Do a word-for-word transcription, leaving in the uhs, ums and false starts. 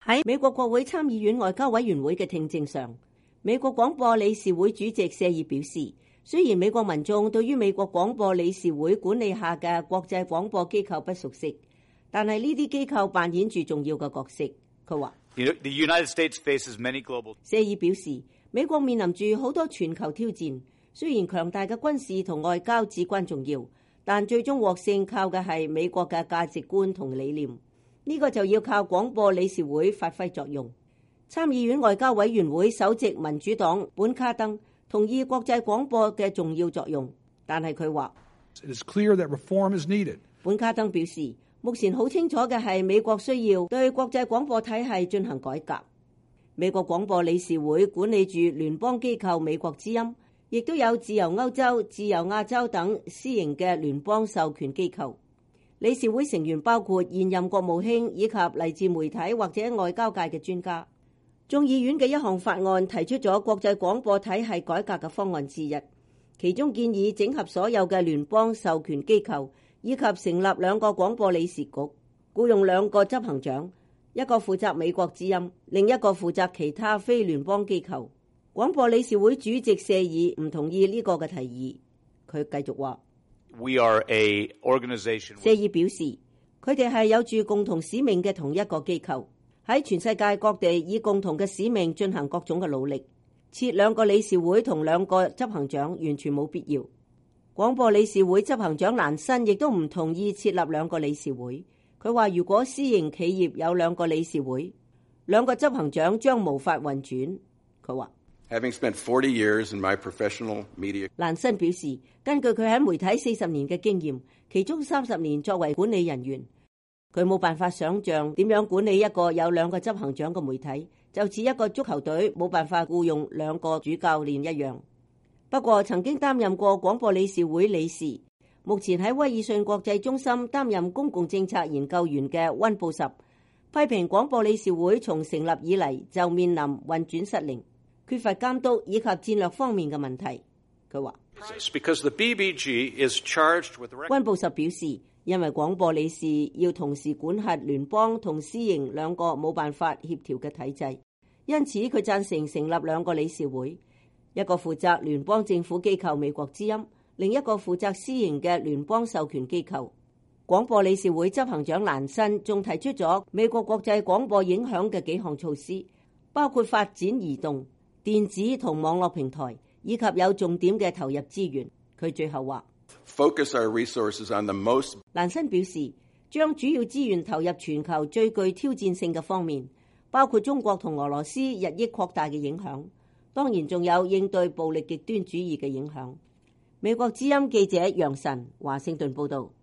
喺美國國會參議院外交委員會嘅聽證上，美國廣播理事會主席謝爾表示，雖然美國民眾對於美國廣播理事會管理下嘅國際廣播機構不熟悉，但係呢啲機構扮演住重要嘅角色。佢話，謝爾表示，美國面臨住好多全球挑戰，雖然強大嘅軍事同外交至關重要，但最終獲勝靠嘅係美國嘅價值觀同理念。呢個就要靠廣播理事會發揮作用。參議院外交委員會首席民主黨本卡登同意國際廣播嘅重要作用，但係佢話，本卡登表示，目前好清楚嘅係美國需要對國際廣播體系進行改革。美國廣播理事會管理住聯邦機構美國之音，亦都有自由歐洲、自由亞洲等私營嘅聯邦授權機構。理事會成員包括現任國務卿以及嚟自媒體或者外交界嘅專家。眾議院嘅一項法案提出咗國際廣播體系改革嘅方案之一，其中建議整合所有嘅聯邦授權機構，以及成立兩個廣播理事局，僱用兩個執行長，一個負責美國之音，另一個負責其他非聯邦機構。廣播理事會主席謝爾唔同意呢個嘅提議，佢繼續話。 We are a organization. 謝爾表示，佢哋係有住共同使命嘅同一個機構，喺全世界各地以共同嘅使命進行各種嘅努力。設兩個理事會同兩個執行長完全冇必要。廣播理事會執行長蘭辛亦都唔同意設立兩個理事會。佢話，如果私營企業有兩個理事會，兩個執行長將無法運轉。佢話。 Having spent forty years in my professional media， 蘭辛表示，根據佢喺媒體四十年嘅經驗，其中三十年作為管理人員，佢冇辦法想像點樣管理一個有兩個執行長嘅媒體，就似一個足球隊冇辦法僱用兩個主教練一樣。不過曾經擔任過廣播理事會理事，目前喺威爾遜國際中心擔任公共政策研究員嘅溫布什，批評廣播理事會從成立以嚟就面臨運轉失靈、缺乏監督以及戰略方面嘅問題。佢話，溫布什表示，因為廣播理事要同時管轄聯邦同私營兩個冇辦法協調嘅體制，因此佢贊成成立兩個理事會，一個負責聯邦政府機構美國之音，另一個負責私營嘅聯邦授權機構。廣播理事會執行長蘭辛仲提出咗美國國際廣播影響嘅幾項措施，包括發展移動、電子同網絡平台，以及有重點嘅投入資源。佢最後話， Focus our resources on the most。 蘭辛表示，將主要資源投入全球最具挑戰性嘅方面，包括中國同俄羅斯日益擴大嘅影響，當然仲有應對暴力極端主義嘅影響。美國之音記者楊晨華盛頓報道。